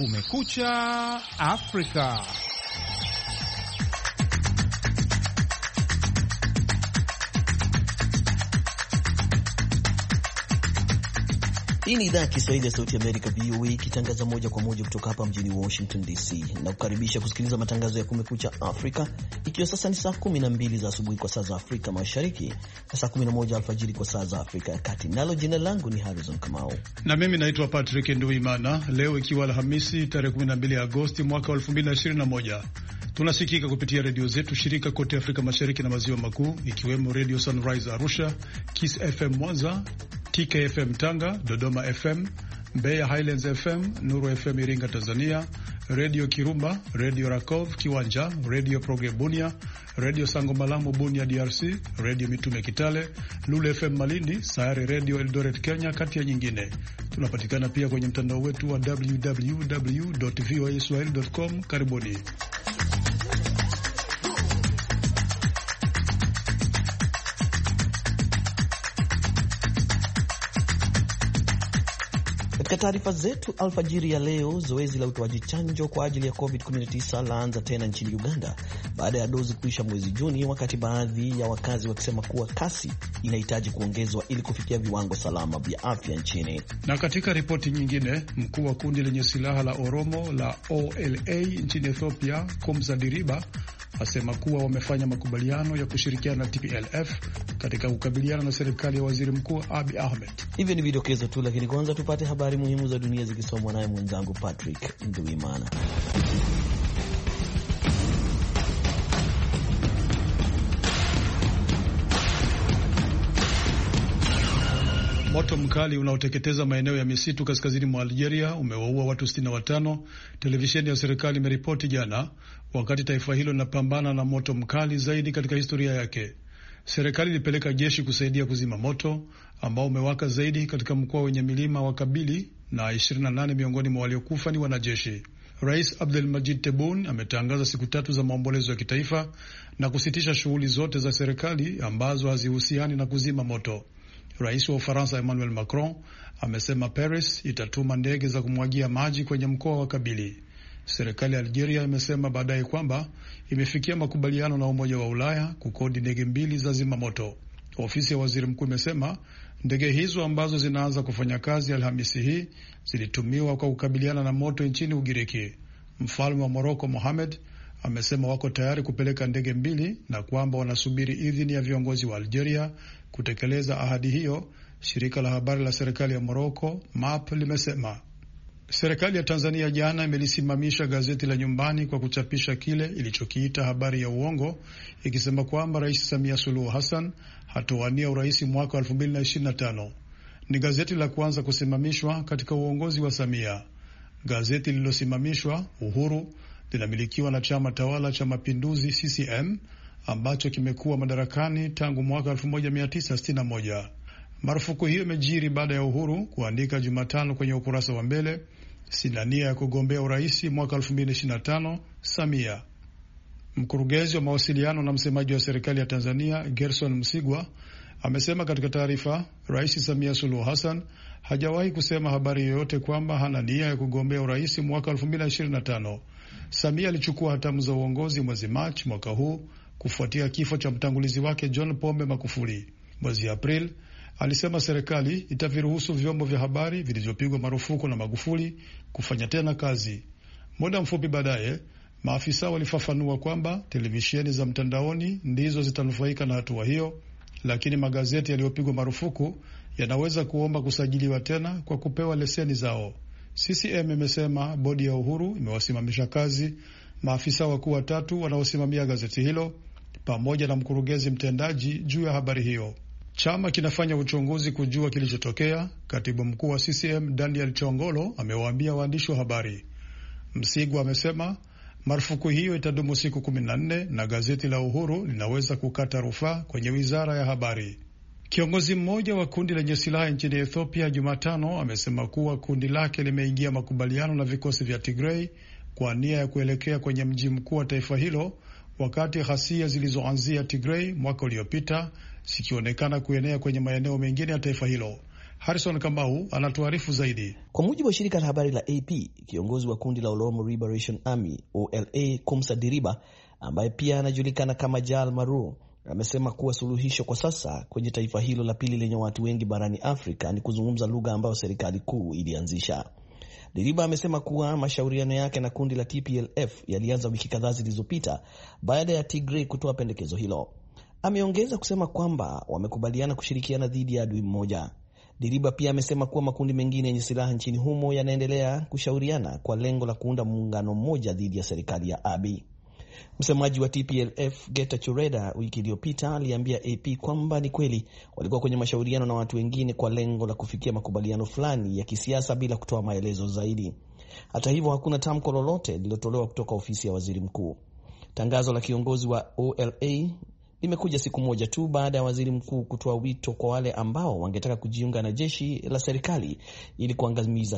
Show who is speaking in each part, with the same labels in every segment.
Speaker 1: Kumekucha Afrika.
Speaker 2: Hii ni idhaa ya Kiswahili ya Sauti ya Amerika, VOA, ikitangaza moja kwa moja kutoka hapa mjini Washington DC, na kukaribisha kusikiliza matangazo ya Kumekucha Afrika, ikiwa sasa ni saa 12 za asubuhi kwa saa za Afrika Mashariki na saa 11 alfajiri kwa saa za Afrika ya Kati. Nalo jina langu ni Harrison Kamau
Speaker 3: na mimi naitwa Patrick Nduimana. Leo ikiwa Alhamisi tarehe 12 Agosti mwaka 2021, tunasikika kupitia redio zetu shirika kote Afrika Mashariki na Maziwa Makuu, ikiwemo Radio Sunrise Arusha, Kiss FM Mwanza, TKFM Tanga, Dodoma FM, Mbeya Highlands FM, Nuru FM Iringa Tanzania, Radio Kirumba, Radio Rakov Kiwanja, Radio Progre Bunia, Radio Sango Malamu Bunia DRC, Radio Mitume Kitale, Lule FM Malindi, Sayari Radio Eldoret Kenya, kati ya nyingine. Tunapatikana pia kwenye mtandao wetu wa www.voaswahili.com. Karibuni.
Speaker 2: Katika taarifa zetu alfajiri ya leo, zoezi la utoaji chanjo kwa ajili ya COVID-19 laanza tena nchini Uganda baada ya dozi kuisha mwezi Juni, wakati baadhi ya wakazi wakisema kuwa kasi inahitaji kuongezwa ili kufikia viwango salama vya afya nchini.
Speaker 3: Na katika ripoti nyingine, mkuu wa kundi lenye silaha la Oromo la OLA nchini Ethiopia, Komza Diriba, asema kuwa wamefanya makubaliano ya kushirikiana na TPLF katika kukabiliana na serikali ya Waziri Mkuu Abiy Ahmed.
Speaker 2: Hivyo ni vidokezo tu, lakini kwanza tupate habari muhimu za dunia zikisomwa naye mwenzangu Patrick Nduimana.
Speaker 3: Moto mkali unaoteketeza maeneo ya misitu kaskazini mwa Algeria umewaua watu 65, televisheni ya serikali imeripoti jana, wakati taifa hilo linapambana na moto mkali zaidi katika historia yake. Serikali ilipeleka jeshi kusaidia kuzima moto ambao umewaka zaidi katika mkoa wenye milima wa Kabili, na 28 miongoni mwa waliokufa ni wanajeshi. Rais Abdelmadjid Tebboune ametangaza siku 3 za maombolezo ya kitaifa na kusitisha shughuli zote za serikali ambazo hazihusiani na kuzima moto. Rais wa Ufaransa Emmanuel Macron amesema Paris itatuma ndege za kumwagia maji kwenye mkoa wa Kabili. Serikali ya Algeria imesema baadaye kwamba imefikia makubaliano na Umoja wa Ulaya kukodi ndege 2 za zimamoto. Ofisi ya waziri mkuu imesema ndege hizo ambazo zinaanza kufanya kazi Alhamisi hii zilitumiwa kwa kukabiliana na moto nchini Ugiriki. Mfalme wa Morocco Mohamed amesema wako tayari kupeleka ndege 2 na kwamba wanasubiri idhini ya viongozi wa Algeria kutekeleza ahadi hiyo, shirika la habari la serikali ya Morocco MAP limesema. Serikali ya Tanzania jana imelisimamisha gazeti la Nyumbani kwa kuchapisha kile ilichokiita habari ya uongo, ikisema kwamba Rais Samia Suluhu Hassan hatowania urais mwaka 2025. Ni gazeti la kwanza kusimamishwa katika uongozi wa Samia. Gazeti lililosimamishwa, Uhuru, linamilikiwa na chama tawala cha Mapinduzi CCM ambacho kimekuwa madarakani tangu mwaka 1961. Marufuku hiyo imejiri baada ya Uhuru kuandika Jumatano kwenye ukurasa wa mbele, sina nia ya kugombea urais mwaka 2025 Samia. Mkurugenzi wa mawasiliano na msemaji wa serikali ya Tanzania Gerson Msigwa amesema katika taarifa, Rais Samia Suluhu Hassan hajawahi kusema habari yoyote kwamba hana nia ya kugombea urais mwaka 2025. Samia alichukua hatamu za uongozi mwezi Machi mwaka huu kufuatia kifo cha mtangulizi wake John Pombe Magufuli. Mwezi Aprili alisema serikali itaviruhusu vyombo vya habari vilivyopigwa marufuku na Magufuli kufanya tena kazi. Muda mfupi baadaye, maafisa walifafanua kwamba televisheni za mtandaoni ndizo zitanufaika na hatua hiyo, lakini magazeti yaliyopigwa marufuku yanaweza kuomba kusajiliwa tena kwa kupewa leseni zao. CCM imesema bodi ya Uhuru imewasimamisha kazi maafisa wakuu 3 wanaosimamia gazeti hilo pamoja na mkurugenzi mtendaji juu ya habari hiyo. Chama kinafanya uchunguzi kujua kilichotokea, katibu mkuu wa CCM Daniel Chongolo amewaambia waandishi wa habari. Msigwa amesema marufuku hiyo itadumu siku 14 na gazeti la Uhuru linaweza kukata rufaa kwenye wizara ya habari. Kiongozi mmoja wa kundi lenye silaha nchini Ethiopia Jumatano amesema kuwa kundi lake limeingia makubaliano na vikosi vya Tigray kwa nia ya kuelekea kwenye mji mkuu wa taifa hilo, wakati ghasia zilizoanzia Tigray mwaka uliopita zikionekana kuenea kwenye maeneo mengine ya taifa hilo. Harrison Kamau anatuarifu zaidi.
Speaker 2: Kwa mujibu wa shirika la habari la AP, kiongozi wa kundi la Oromo Liberation Army OLA Kumsa Diriba, ambaye pia anajulikana kama Jal Maru, amesema kuwa suluhisho kwa sasa kwenye taifa hilo la pili lenye watu wengi barani Afrika ni kuzungumza lugha ambayo serikali kuu ilianzisha. Diriba amesema kuwa mashauriano yake na kundi la TPLF yalianza wiki kadhaa zilizopita baada ya Tigray kutoa pendekezo hilo. Ameongeza kusema kwamba wamekubaliana kushirikiana dhidi ya adui mmoja. Diriba pia amesema kuwa makundi mengine yenye silaha nchini humo yanaendelea kushauriana kwa lengo la kuunda muungano mmoja dhidi ya serikali ya Abiy. Msemaji wa TPLF Getachew Reda wiki iliyopita aliambia AP kwamba ni kweli walikuwa kwenye mashauriano na watu wengine kwa lengo la kufikia makubaliano fulani ya kisiasa bila kutoa maelezo zaidi. Hata hivyo, hakuna tamko lolote lililotolewa kutoka ofisi ya waziri mkuu. Tangazo la kiongozi wa OLA limekuja siku moja tu baada ya waziri mkuu kutoa wito kwa wale ambao wangetaka kujiunga na jeshi la serikali ili kuangamiza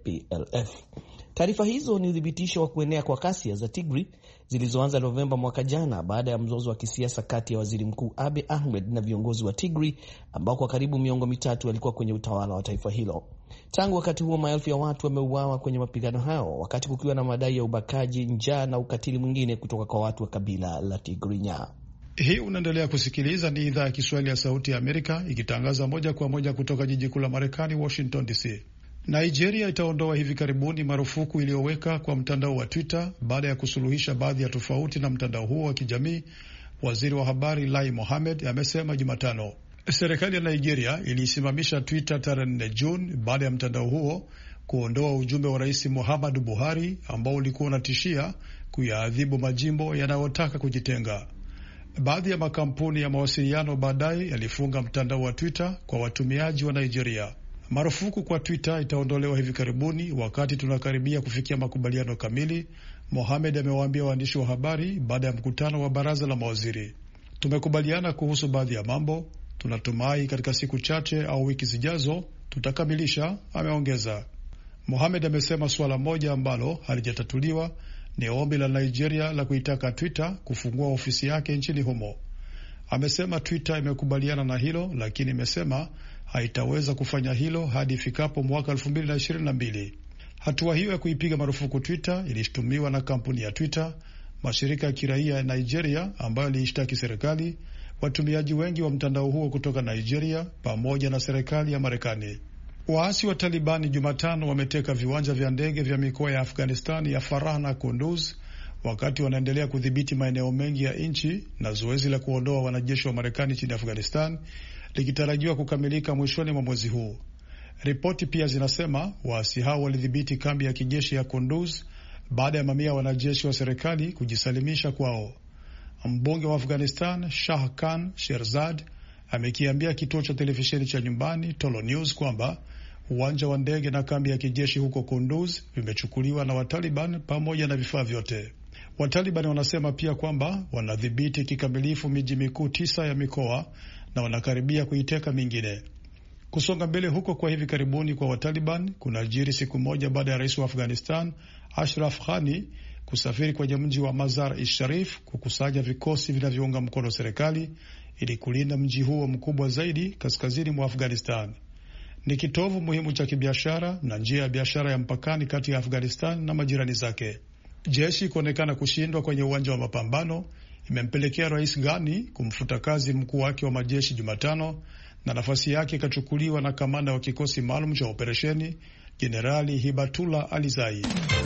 Speaker 2: TPLF. Taarifa hizo ni udhibitisho wa kuenea kwa ghasia za Tigray zilizoanza Novemba mwaka jana baada ya mzozo wa kisiasa kati ya waziri mkuu Abiy Ahmed na viongozi wa Tigray ambao kwa karibu miongo mitatu walikuwa kwenye utawala wa taifa hilo. Tangu wakati huo, maelfu ya watu wameuawa kwenye mapigano hayo, wakati kukiwa na madai ya ubakaji, njaa na ukatili mwingine kutoka kwa watu wa kabila la Tigrinya.
Speaker 3: Hii unaendelea kusikiliza, ni idhaa ya Kiswahili ya Sauti ya Amerika ikitangaza moja kwa moja kutoka jiji kuu la Marekani, Washington DC. Nigeria itaondoa hivi karibuni marufuku iliyoweka kwa mtandao wa Twitter baada ya kusuluhisha baadhi ya tofauti na mtandao huo wa kijamii, waziri wa habari Lai Mohammed amesema Jumatano. Serikali ya Nigeria iliisimamisha Twitter tarehe 4 Juni baada ya mtandao huo kuondoa ujumbe wa Rais Muhammadu Buhari ambao ulikuwa unatishia kuyaadhibu majimbo yanayotaka kujitenga. Baadhi ya makampuni ya mawasiliano baadaye yalifunga mtandao wa Twitter kwa watumiaji wa Nigeria. Marufuku kwa Twitter itaondolewa hivi karibuni wakati tunakaribia kufikia makubaliano kamili, Mohamed amewaambia waandishi wa habari baada ya mkutano wa baraza la mawaziri. Tumekubaliana kuhusu baadhi ya mambo, tunatumai katika siku chache au wiki zijazo tutakamilisha, ameongeza. Mohamed amesema suala moja ambalo halijatatuliwa ni ombi la Nigeria la kuitaka Twitter kufungua ofisi yake nchini humo. Amesema Twitter imekubaliana na hilo, lakini imesema haitaweza kufanya hilo hadi ifikapo mwaka 2022. Hatua hiyo ya kuipiga marufuku Twitter ilishtumiwa na kampuni ya Twitter, mashirika ya kiraia ya Nigeria ambayo iliishtaki serikali, watumiaji wengi wa mtandao huo kutoka Nigeria pamoja na serikali ya Marekani. Waasi wa Talibani Jumatano wameteka viwanja vya ndege vya mikoa ya Afghanistan ya Farah na Kunduz wakati wanaendelea kudhibiti maeneo mengi ya nchi, na zoezi la kuondoa wanajeshi wa Marekani nchini Afghanistan likitarajiwa kukamilika mwishoni mwa mwezi huu. Ripoti pia zinasema waasi hao walidhibiti kambi ya kijeshi ya Kunduz baada ya mamia wanajeshi wa serikali kujisalimisha kwao. Mbunge wa Afghanistan Shah Khan Sherzad amekiambia kituo cha televisheni cha nyumbani Tolo News kwamba uwanja wa ndege na kambi ya kijeshi huko Kunduz vimechukuliwa na Wataliban pamoja na vifaa vyote. Wataliban wanasema pia kwamba wanadhibiti kikamilifu miji mikuu 9 ya mikoa na wanakaribia kuiteka mingine. Kusonga mbele huko kwa hivi karibuni kwa Wataliban kunajiri siku moja baada ya rais wa Afghanistan Ashraf Ghani kusafiri kwenye mji wa Mazar-i-Sharif kukusanya vikosi vinavyounga mkono serikali ili kulinda mji huo mkubwa zaidi kaskazini mwa Afghanistan. Ni kitovu muhimu cha kibiashara na njia ya biashara ya mpakani kati ya Afghanistan na majirani zake. Jeshi kuonekana kushindwa kwenye uwanja wa mapambano imempelekea Rais Ghani kumfuta kazi mkuu wake wa majeshi Jumatano, na nafasi yake ikachukuliwa na kamanda wa kikosi maalum cha operesheni Jenerali Hibatullah Alizai.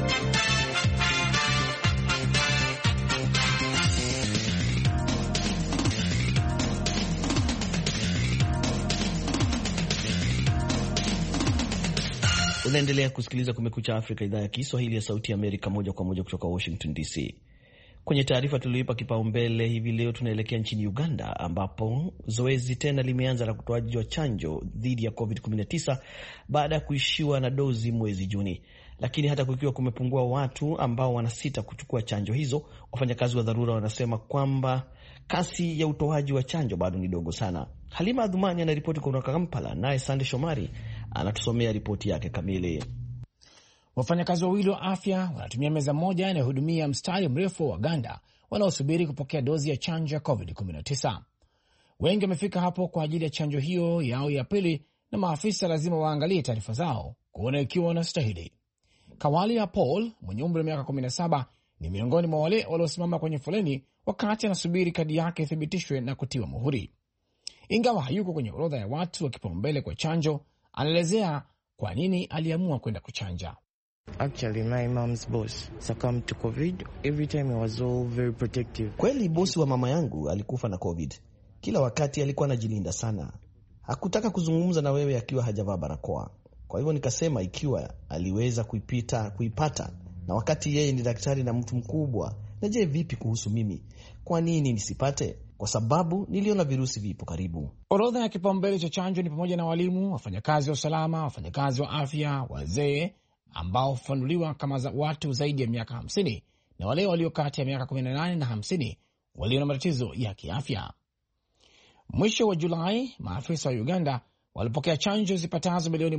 Speaker 2: Unaendelea kusikiliza Kumekucha Afrika, idhaa ya Kiswahili ya Sauti ya Amerika, moja kwa moja kutoka Washington DC. Kwenye taarifa tulioipa kipaumbele hivi leo, tunaelekea nchini Uganda ambapo zoezi tena limeanza la kutoaji wa chanjo dhidi ya COVID-19 baada ya kuishiwa na dozi mwezi Juni. Lakini hata kukiwa kumepungua watu ambao wanasita kuchukua chanjo hizo, wafanyakazi wa dharura wanasema kwamba kasi ya utoaji wa chanjo bado ni dogo sana. Halima Adhumani anaripoti kutoka Kampala, naye Sande Shomari anatusomea ripoti yake kamili.
Speaker 4: Wafanyakazi wawili wa afya wanatumia meza moja inayohudumia mstari mrefu wa Waganda wanaosubiri kupokea dozi ya chanjo ya COVID-19. Wengi wamefika hapo kwa ajili ya chanjo hiyo yao ya pili na maafisa lazima waangalie taarifa zao kuona ikiwa wanastahili. Kawalia Paul mwenye umri wa miaka 17 ni miongoni mwa wale waliosimama kwenye foleni wakati anasubiri kadi yake ithibitishwe na kutiwa muhuri. Ingawa hayuko kwenye orodha ya watu wa kipaumbele kwa chanjo, anaelezea kwa nini aliamua kwenda kuchanja.
Speaker 5: Actually, my mom's boss succumbed to COVID. Every time he was all very protective.
Speaker 2: Kweli bosi wa mama yangu alikufa na COVID. Kila wakati alikuwa anajilinda sana. Hakutaka kuzungumza na wewe akiwa hajavaa barakoa. Kwa hivyo nikasema ikiwa aliweza kuipata na wakati yeye ni daktari na mtu mkubwa, na je vipi kuhusu mimi? Kwa nini nisipate? Kwa sababu niliona virusi vipo karibu.
Speaker 4: Orodha ya kipaumbele cha chanjo ni pamoja na walimu, wafanyakazi wa usalama, wafanyakazi wa afya, wazee ambao hufanuliwa kama watu zaidi ya miaka 50 na wale walio kati ya miaka 18 na 50 walio na matatizo ya kiafya. Mwisho wa Julai, maafisa wa Uganda walipokea chanjo zipatazo milioni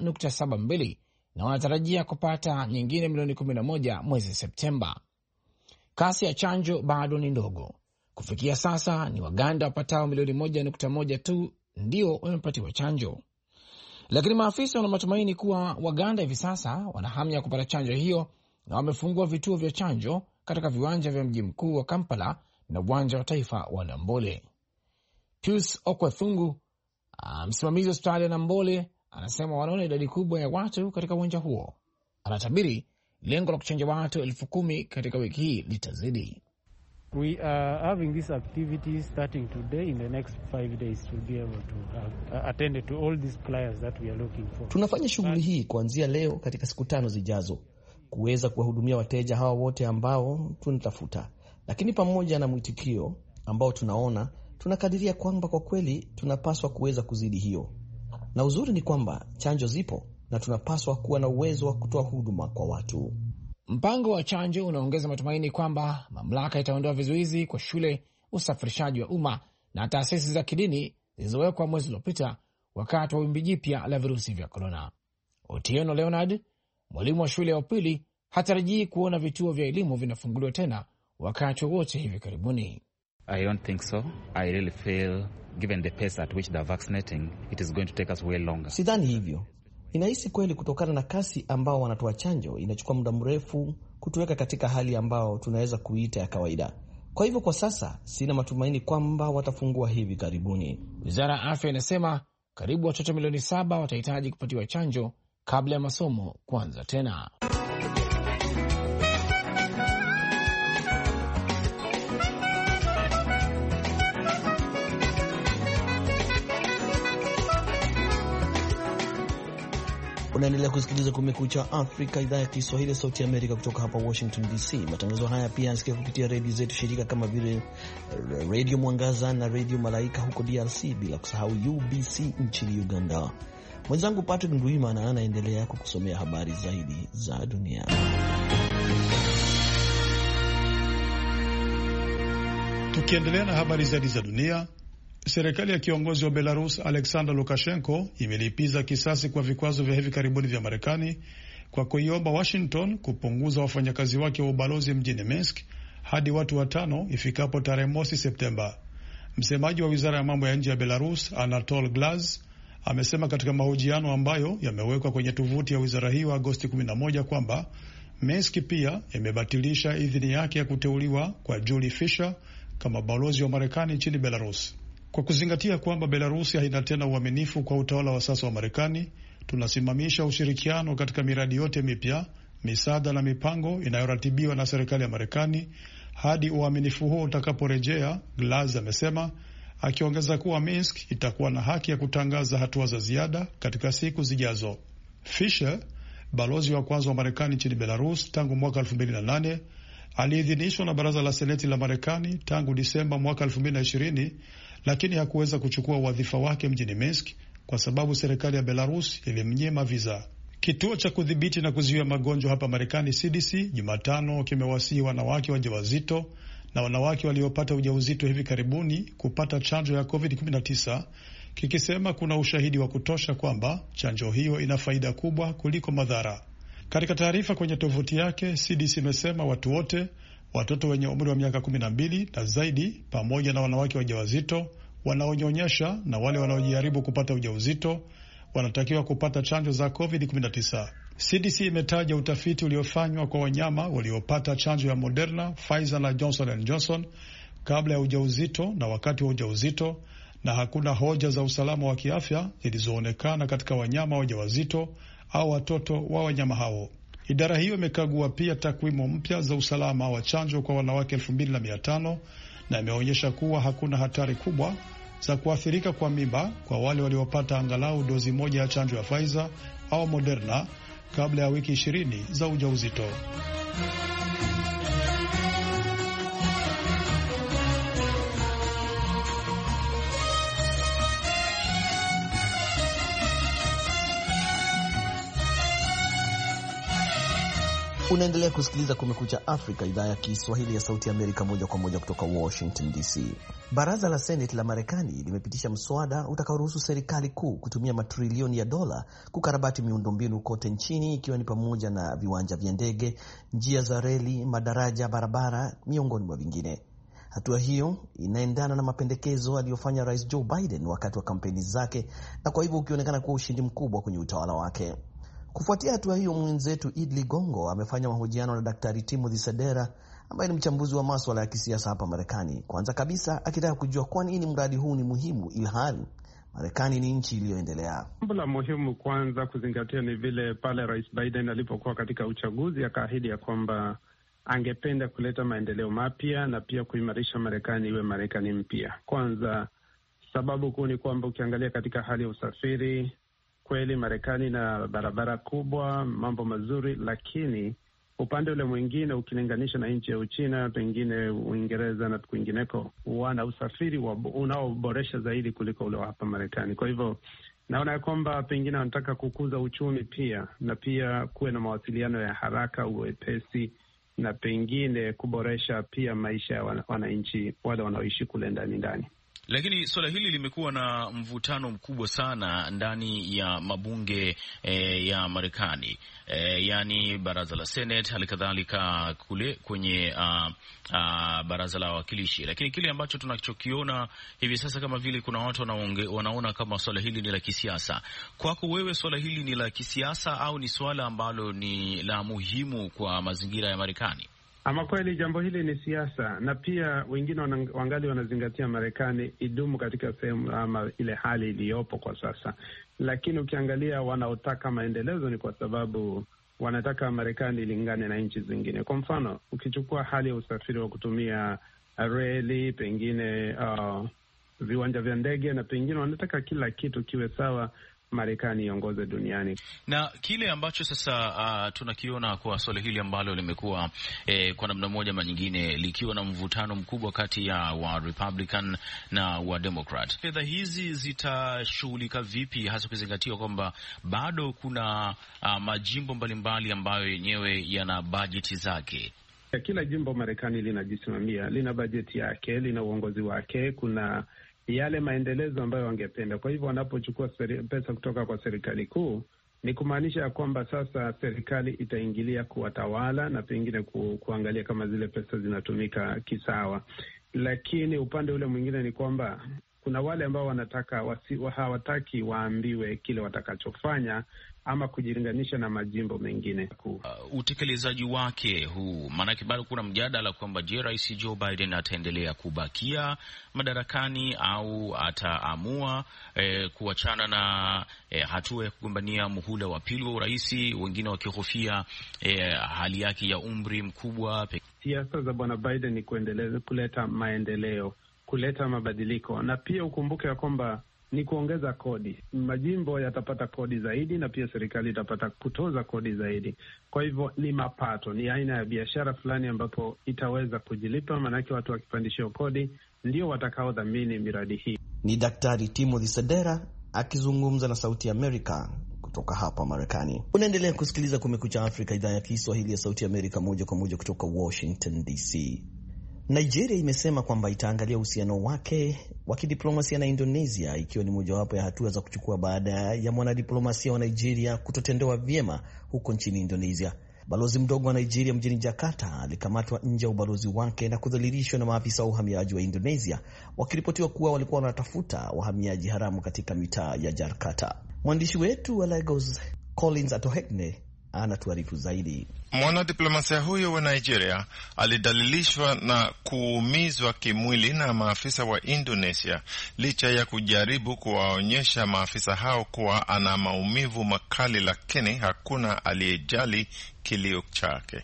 Speaker 4: 1.72 na wanatarajia kupata nyingine milioni 11 mwezi Septemba. Kasi ya chanjo bado ni ndogo. Kufikia sasa ni Waganda wapatao milioni 1.1 tu ndio wamepatiwa chanjo. Lakini maafisa wana matumaini kuwa Waganda hivi sasa wana hamu ya kupata chanjo hiyo na wamefungua vituo vya chanjo katika viwanja vya mji mkuu wa Kampala na uwanja wa taifa wa Nambole. Pius Okwathungu, msimamizi wa hospitali ya Nambole, anasema wanaona idadi kubwa ya watu katika uwanja huo. Anatabiri lengo la kuchanja watu 10,000 katika wiki hii litazidi.
Speaker 6: We are having this activity starting today. In the next 5 days to be able to attend to all these players that we are looking for.
Speaker 2: Tunafanya shughuli hii kuanzia leo katika siku 5 zijazo, kuweza kuwahudumia wateja hawa wote ambao tunatafuta. Lakini pamoja na mwitikio ambao tunaona, tunakadiria kwamba kwa kweli tunapaswa kuweza kuzidi hiyo. Na uzuri ni kwamba chanjo zipo na tunapaswa kuwa na uwezo wa kutoa huduma kwa watu.
Speaker 4: Mpango wa chanjo unaongeza matumaini kwamba mamlaka itaondoa vizuizi kwa shule, usafirishaji wa umma na taasisi za kidini zilizowekwa mwezi uliopita wakati wa wimbi jipya la virusi vya korona. Otieno Leonard, mwalimu wa shule ya upili, hatarajii kuona vituo vya elimu vinafunguliwa tena wakati wowote hivi karibuni.
Speaker 7: I don't think so. I really feel given the pace at which they're vaccinating, it is going to take us way longer.
Speaker 2: Sidhani hivyo. Inahisi kweli kutokana na kasi ambao wanatoa chanjo, inachukua muda mrefu kutuweka katika hali ambao tunaweza kuita ya kawaida. Kwa hivyo kwa sasa sina matumaini kwamba watafungua hivi karibuni.
Speaker 4: Wizara ya Afya inasema karibu watoto milioni 7 watahitaji kupatiwa chanjo kabla ya masomo kuanza tena.
Speaker 2: Unaendelea kusikiliza Kumekucha Afrika, idhaa ya Kiswahili ya Sauti ya Amerika kutoka hapa Washington DC. Matangazo haya pia yanasikia kupitia redio zetu shirika kama vile Radio Mwangaza na Radio Malaika huko DRC, bila kusahau UBC nchini Uganda. Mwenzangu Patrick Ndwimana anaendelea kukusomea habari zaidi za dunia.
Speaker 3: Tukiendelea na habari zaidi za dunia, serikali ya kiongozi wa Belarus Alexander Lukashenko imelipiza kisasi kwa vikwazo vya hivi karibuni vya Marekani kwa kuiomba Washington kupunguza wafanyakazi wake wa ubalozi mjini Minsk hadi watu 5 ifikapo tarehe 1 Septemba. Msemaji wa wizara ya mambo ya nje ya Belarus Anatol Glaz amesema katika mahojiano ambayo yamewekwa kwenye tovuti ya wizara hiyo Agosti 11 kwamba Minsk pia imebatilisha idhini yake ya kuteuliwa kwa Julie Fisher kama balozi wa Marekani nchini Belarus. Kwa kuzingatia kwamba Belarusi haina tena uaminifu kwa utawala wa sasa wa Marekani, tunasimamisha ushirikiano katika miradi yote mipya, misaada na mipango inayoratibiwa na serikali ya Marekani hadi uaminifu huo utakaporejea, Glaz amesema, akiongeza kuwa Minsk itakuwa na haki ya kutangaza hatua za ziada katika siku zijazo. Fisher, balozi wa kwanza wa Marekani nchini Belarus tangu mwaka 2008, aliidhinishwa na baraza la seneti la Marekani tangu Disemba mwaka 2020, lakini hakuweza kuchukua wadhifa wake mjini Minsk kwa sababu serikali ya Belarus ilimnyima visa. Kituo cha kudhibiti na kuzuia magonjwa hapa Marekani, CDC, Jumatano kimewasihi wanawake wajawazito na wanawake waliopata ujauzito hivi karibuni kupata chanjo ya COVID-19, kikisema kuna ushahidi wa kutosha kwamba chanjo hiyo ina faida kubwa kuliko madhara. Katika taarifa kwenye tovuti yake, CDC imesema watu wote, watoto wenye umri wa miaka 12 na zaidi, pamoja na wanawake wajawazito, wanaonyonyesha na wale wanaojaribu kupata ujauzito wanatakiwa kupata chanjo za COVID-19. CDC imetaja utafiti uliofanywa kwa wanyama waliopata chanjo ya Moderna, Pfizer na Johnson & Johnson kabla ya ujauzito na wakati wa ujauzito, na hakuna hoja za usalama wa kiafya zilizoonekana katika wanyama wajawazito au watoto wa wanyama hao. Idara hiyo imekagua pia takwimu mpya za usalama wa chanjo kwa wanawake 2500 na imeonyesha kuwa hakuna hatari kubwa za kuathirika kwa mimba kwa wale waliopata angalau dozi moja ya chanjo ya Pfizer au Moderna kabla ya wiki 20 za ujauzito.
Speaker 2: Unaendelea kusikiliza Kumekucha Afrika, idhaa ya Kiswahili ya Sauti ya Amerika, moja kwa moja kutoka Washington DC. Baraza la Seneti la Marekani limepitisha mswada utakaoruhusu serikali kuu kutumia matrilioni ya dola kukarabati miundombinu kote nchini, ikiwa ni pamoja na viwanja vya ndege, njia za reli, madaraja, barabara, miongoni mwa vingine. Hatua hiyo inaendana na mapendekezo aliyofanya Rais Joe Biden wakati wa kampeni zake, na kwa hivyo ukionekana kuwa ushindi mkubwa kwenye utawala wake. Kufuatia hatua hiyo, mwenzetu Idli Gongo amefanya mahojiano na Daktari Timothy Sadera ambaye ni mchambuzi wa masuala ya kisiasa hapa Marekani. Kwanza kabisa akitaka kujua kwa nini mradi huu ni muhimu ilhali Marekani ni nchi iliyoendelea.
Speaker 8: Jambo la muhimu kwanza kuzingatia ni vile pale Rais Biden alipokuwa katika uchaguzi akaahidi ya kwamba angependa kuleta maendeleo mapya na pia kuimarisha Marekani iwe Marekani mpya. Kwanza sababu kuu ni kwamba ukiangalia katika hali ya usafiri, kweli Marekani na barabara kubwa, mambo mazuri, lakini upande ule mwingine ukilinganisha na nchi ya Uchina, pengine Uingereza na kwingineko, wana usafiri unaoboresha zaidi kuliko ule wa hapa Marekani. Kwa hivyo naona ya kwamba pengine wanataka kukuza uchumi pia, na pia kuwe na mawasiliano ya haraka, uwepesi, na pengine kuboresha pia maisha ya wananchi wale wanaoishi kule ndani.
Speaker 9: Lakini suala hili limekuwa na mvutano mkubwa sana ndani ya mabunge ya Marekani, yani baraza la Senate, halikadhalika kule kwenye baraza la wawakilishi. Lakini kile ambacho tunachokiona hivi sasa kama vile kuna watu wanaona kama suala hili ni la kisiasa. Kwako wewe, suala hili ni la kisiasa au ni suala ambalo ni la muhimu kwa mazingira ya Marekani?
Speaker 8: Ama kweli jambo hili ni siasa, na pia wengine wangali wanazingatia Marekani idumu katika sehemu ama ile hali iliyopo kwa sasa. Lakini ukiangalia wanaotaka maendelezo ni kwa sababu wanataka Marekani ilingane na nchi zingine. Kwa mfano, ukichukua hali ya usafiri wa kutumia reli, pengine viwanja vya ndege, na pengine wanataka kila kitu kiwe sawa, Marekani iongoze duniani.
Speaker 9: Na kile ambacho sasa tunakiona kwa swala hili ambalo limekuwa kwa namna moja ama nyingine likiwa na mvutano mkubwa kati ya wa Republican na wa Democrat. Fedha hizi zitashughulika vipi, hasa kuzingatia kwamba bado kuna majimbo mbalimbali ambayo yenyewe yana bajeti zake?
Speaker 8: Kila jimbo Marekani linajisimamia, lina bajeti yake, lina uongozi wake, kuna yale maendelezo ambayo wangependa. Kwa hivyo wanapochukua pesa kutoka kwa serikali kuu, ni kumaanisha ya kwamba sasa serikali itaingilia kuwatawala na pengine kuangalia kama zile pesa zinatumika kisawa. Lakini upande ule mwingine ni kwamba kuna wale ambao hawataki waambiwe kile watakachofanya ama kujilinganisha na majimbo mengine.
Speaker 9: Utekelezaji wake huu, maanake bado kuna mjadala kwamba je, Rais Joe Biden ataendelea kubakia madarakani au ataamua kuachana na hatua ya kugombania muhula wa pili wa urais, wengine wakihofia hali yake ya umri mkubwa.
Speaker 8: Siasa za Bwana Biden ni kuendeleza kuleta maendeleo, kuleta mabadiliko, na pia ukumbuke ya kwamba ni kuongeza kodi. Majimbo yatapata kodi zaidi na pia serikali itapata kutoza kodi zaidi. Kwa hivyo ni mapato, ni aina ya biashara fulani ambapo itaweza kujilipa, maanake watu wakipandishia kodi ndio watakaodhamini miradi hii.
Speaker 2: Ni Daktari Timothy Sadera akizungumza na Sauti ya Amerika kutoka hapa Marekani. Unaendelea kusikiliza Kumekucha Afrika, idhaa ya Kiswahili ya Sauti ya Amerika, moja kwa moja kutoka Washington DC. Nigeria imesema kwamba itaangalia uhusiano wake wa kidiplomasia na Indonesia, ikiwa ni mojawapo ya hatua za kuchukua baada ya mwanadiplomasia wa Nigeria kutotendewa vyema huko nchini Indonesia. Balozi mdogo wa Nigeria mjini Jakarta alikamatwa nje ya ubalozi wake na kudhalilishwa na maafisa wa uhamiaji wa Indonesia, wakiripotiwa kuwa walikuwa wanatafuta wahamiaji haramu katika mitaa ya Jakarta. Mwandishi wetu wa Lagos Collins Atohekne anatuarifu zaidi.
Speaker 10: Mwanadiplomasia huyo wa Nigeria alidalilishwa na kuumizwa kimwili na maafisa wa Indonesia licha ya kujaribu kuwaonyesha maafisa hao kuwa ana maumivu makali, lakini hakuna aliyejali kilio chake.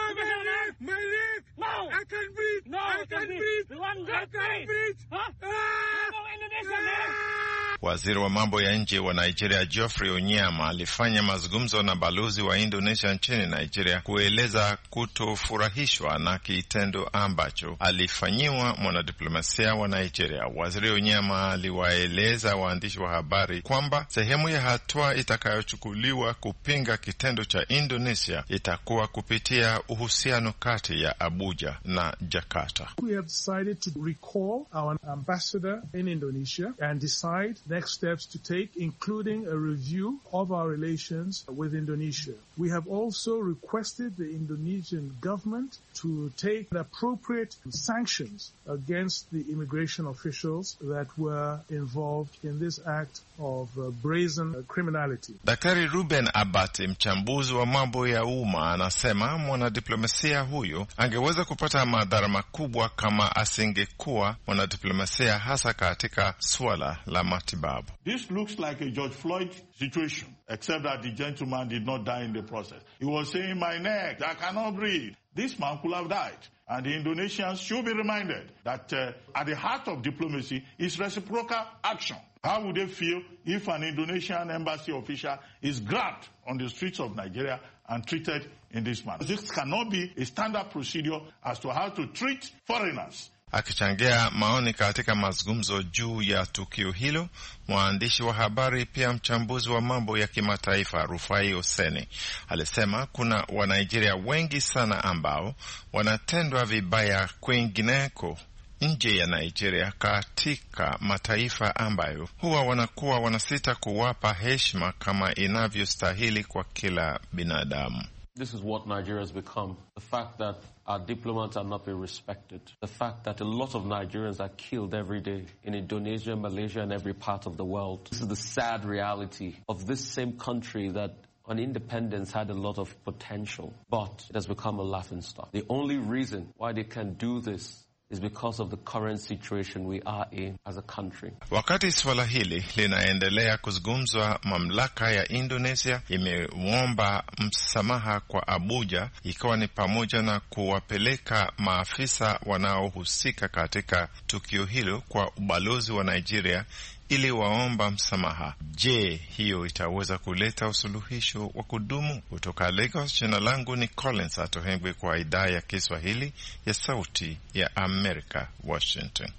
Speaker 10: Waziri wa mambo ya nje wa Nigeria Geoffrey Onyema alifanya mazungumzo na balozi wa Indonesia nchini Nigeria kueleza kutofurahishwa na kitendo ambacho alifanyiwa mwanadiplomasia wa Nigeria. Waziri Onyema aliwaeleza waandishi wa habari kwamba sehemu ya hatua itakayochukuliwa kupinga kitendo cha Indonesia itakuwa kupitia uhusiano kati ya Abuja na Jakarta.
Speaker 11: We have decided to recall our ambassador in Indonesia and decide next steps to take, including a review of our relations with Indonesia. We have also requested the Indonesian government to take the appropriate sanctions against the immigration officials that were involved in this act of brazen criminality.
Speaker 10: Daktari Ruben Abati, mchambuzi wa mambo ya umma, anasema mwanadiplomasia huyo angeweza kupata madhara makubwa kama asingekuwa mwanadiplomasia, hasa katika swala la matibabu.
Speaker 12: This looks like a George Floyd situation, except that the gentleman did not die in the process. He was saying, "My neck, I cannot breathe." This man could have died. And the Indonesians should be reminded that at the heart of diplomacy is reciprocal action. How would they feel if an Indonesian embassy official is grabbed on the streets of Nigeria and treated in this manner? This cannot be a standard procedure as to how to treat foreigners.
Speaker 10: Akichangia maoni katika mazungumzo juu ya tukio hilo, mwandishi wa habari pia mchambuzi wa mambo ya kimataifa Rufai Oseni alisema kuna Wanigeria wengi sana ambao wanatendwa vibaya kwingineko nje ya Nigeria, katika mataifa ambayo huwa wanakuwa wanasita kuwapa heshima kama inavyostahili kwa kila binadamu.
Speaker 13: This is what Nigeria has become. The fact that our diplomats are not being respected. The fact that a lot of Nigerians are killed every day in Indonesia, Malaysia, and every part of the world. This is the sad reality of this same country that on independence had a lot of potential, but it has become a laughingstock. The only reason why they can do this is because of the current situation we are in as a country.
Speaker 10: Wakati swala hili linaendelea kuzungumzwa, mamlaka ya Indonesia imeomba msamaha kwa Abuja, ikiwa ni pamoja na kuwapeleka maafisa wanaohusika katika tukio hilo kwa ubalozi wa Nigeria ili waomba msamaha. Je, hiyo itaweza kuleta usuluhisho wa kudumu? Kutoka Lagos, jina langu ni Collins Atohengwe kwa idhaa ya Kiswahili ya Sauti ya Amerika, Washington.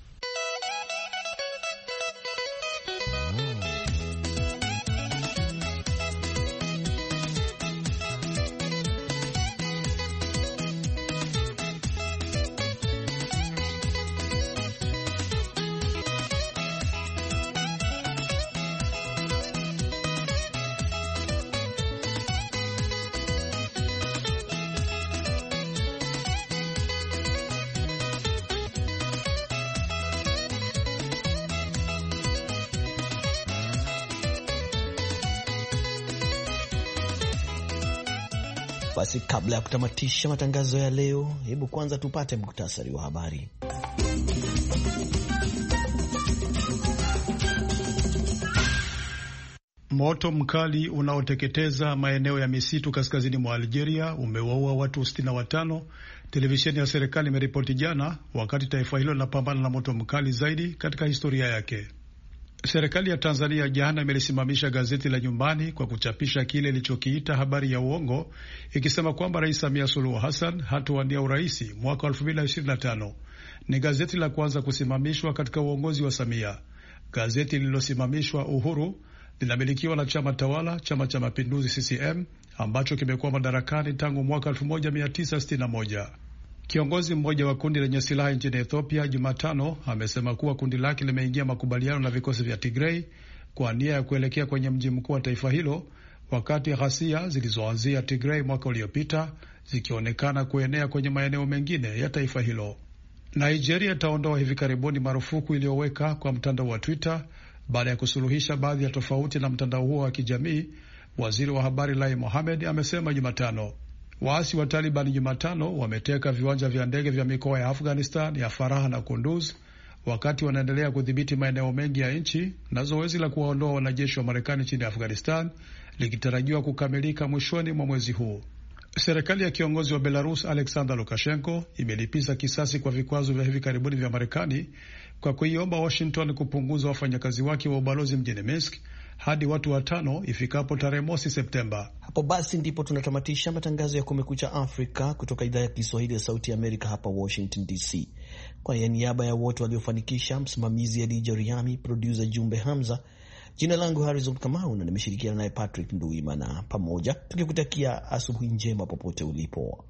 Speaker 2: Basi kabla ya kutamatisha matangazo ya leo, hebu kwanza tupate muktasari wa habari.
Speaker 3: Moto mkali unaoteketeza maeneo ya misitu kaskazini mwa Algeria umewaua watu 65, televisheni ya serikali imeripoti jana, wakati taifa hilo linapambana na moto mkali zaidi katika historia yake. Serikali ya Tanzania jana imelisimamisha gazeti la Nyumbani kwa kuchapisha kile ilichokiita habari ya uongo, ikisema kwamba Rais Samia Suluhu Hassan hatawania urais mwaka 2025. Ni gazeti la kwanza kusimamishwa katika uongozi wa Samia. Gazeti lililosimamishwa, Uhuru, linamilikiwa na chama tawala, Chama cha Mapinduzi CCM, ambacho kimekuwa madarakani tangu mwaka 1961. Kiongozi mmoja wa kundi lenye silaha nchini Ethiopia Jumatano amesema kuwa kundi lake limeingia makubaliano na vikosi vya Tigray kwa nia ya kuelekea kwenye mji mkuu wa taifa hilo, wakati ghasia zilizoanzia Tigray mwaka uliopita zikionekana kuenea kwenye maeneo mengine ya taifa hilo. Nigeria itaondoa hivi karibuni marufuku iliyoweka kwa mtandao wa Twitter baada ya kusuluhisha baadhi ya tofauti na mtandao huo wa kijamii, waziri wa habari Lai Mohammed amesema Jumatano. Waasi wa Taliban Jumatano wameteka viwanja vya ndege vya mikoa ya Afghanistan ya Farah na Kunduz wakati wanaendelea kudhibiti maeneo mengi ya nchi, na zoezi la kuwaondoa wanajeshi wa Marekani nchini Afghanistan likitarajiwa kukamilika mwishoni mwa mwezi huu. Serikali ya kiongozi wa Belarus Alexander Lukashenko imelipiza kisasi kwa vikwazo vya hivi karibuni vya Marekani kwa kuiomba Washington kupunguza wafanyakazi wake wa ubalozi mjini Minsk hadi watu 5 ifikapo tarehe mosi Septemba.
Speaker 2: Hapo basi ndipo tunatamatisha matangazo ya Kumekucha Afrika kutoka idhaa ya Kiswahili ya Sauti ya Amerika hapa Washington DC. Kwa niaba ya wote waliofanikisha, msimamizi Adija Riami, producer Jumbe Hamza, jina langu Harrison Kamau na nimeshirikiana naye Patrick Nduimana, pamoja tukikutakia asubuhi njema popote ulipo.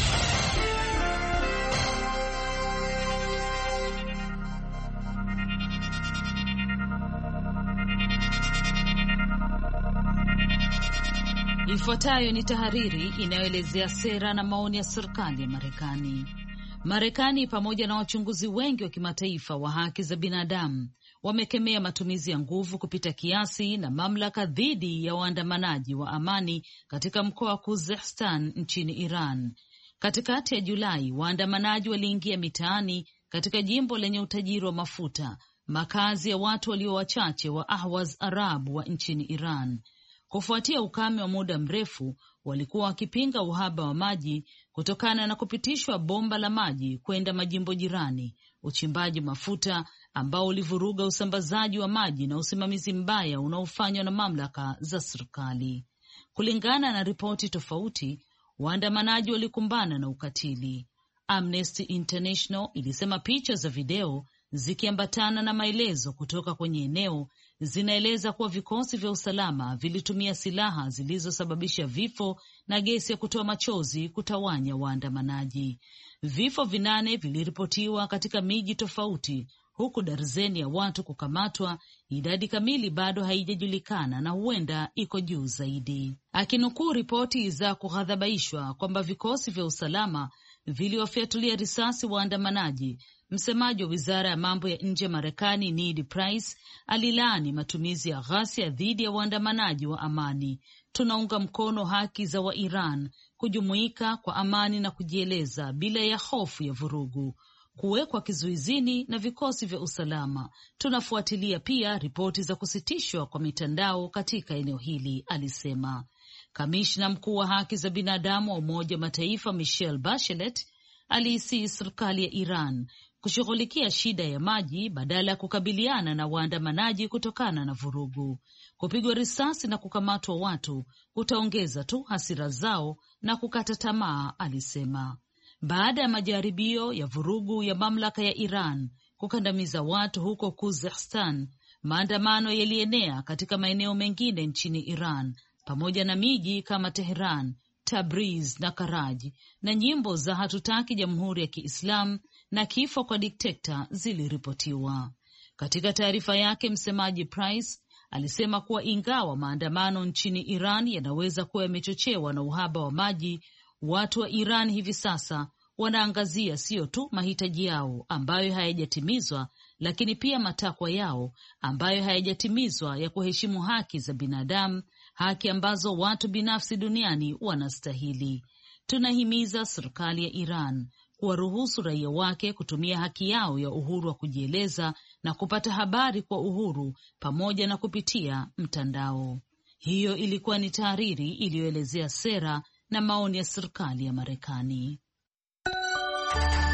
Speaker 14: Ifuatayo ni tahariri inayoelezea sera na maoni ya serikali ya Marekani. Marekani pamoja na wachunguzi wengi wa kimataifa wa haki za binadamu wamekemea matumizi ya nguvu kupita kiasi na mamlaka dhidi ya waandamanaji wa amani katika mkoa wa Khuzestan nchini Iran. Katikati ya Julai, waandamanaji waliingia mitaani katika jimbo lenye utajiri wa mafuta, makazi ya watu walio wachache wa Ahwaz Arab wa nchini Iran. Kufuatia ukame wa muda mrefu, walikuwa wakipinga uhaba wa maji kutokana na kupitishwa bomba la maji kwenda majimbo jirani, uchimbaji mafuta ambao ulivuruga usambazaji wa maji na usimamizi mbaya unaofanywa na mamlaka za serikali. Kulingana na ripoti tofauti, waandamanaji walikumbana na ukatili. Amnesty International ilisema picha za video zikiambatana na maelezo kutoka kwenye eneo zinaeleza kuwa vikosi vya usalama vilitumia silaha zilizosababisha vifo na gesi ya kutoa machozi kutawanya waandamanaji. Vifo 8 viliripotiwa katika miji tofauti, huku darzeni ya watu kukamatwa. Idadi kamili bado haijajulikana na huenda iko juu zaidi. Akinukuu ripoti za kughadhabishwa kwamba vikosi vya usalama viliwafyatulia risasi waandamanaji, msemaji wa wizara ya mambo ya nje ya Marekani Ned Price alilaani matumizi ya ghasia dhidi ya waandamanaji wa amani. Tunaunga mkono haki za Wairan kujumuika kwa amani na kujieleza bila ya hofu ya vurugu, kuwekwa kizuizini na vikosi vya usalama. Tunafuatilia pia ripoti za kusitishwa kwa mitandao katika eneo hili, alisema. Kamishna mkuu wa haki za binadamu wa Umoja wa Mataifa Michelle Bachelet aliisii serikali ya Iran kushughulikia shida ya maji badala ya kukabiliana na waandamanaji kutokana na vurugu. Kupigwa risasi na kukamatwa watu kutaongeza tu hasira zao na kukata tamaa, alisema. Baada ya majaribio ya vurugu ya mamlaka ya Iran kukandamiza watu huko Khuzestan, maandamano yalienea katika maeneo mengine nchini Iran pamoja na miji kama Tehran, Tabriz na Karaji, na nyimbo za hatutaki Jamhuri ya Kiislamu na kifo kwa dikteta ziliripotiwa. Katika taarifa yake, msemaji Price alisema kuwa ingawa maandamano nchini Iran yanaweza kuwa yamechochewa na uhaba wa maji, watu wa Iran hivi sasa wanaangazia sio tu mahitaji yao ambayo hayajatimizwa, lakini pia matakwa yao ambayo hayajatimizwa ya kuheshimu haki za binadamu, haki ambazo watu binafsi duniani wanastahili. Tunahimiza serikali ya Iran kuwaruhusu raia wake kutumia haki yao ya uhuru wa kujieleza na kupata habari kwa uhuru pamoja na kupitia mtandao. Hiyo ilikuwa ni tahariri iliyoelezea sera na maoni ya serikali ya Marekani.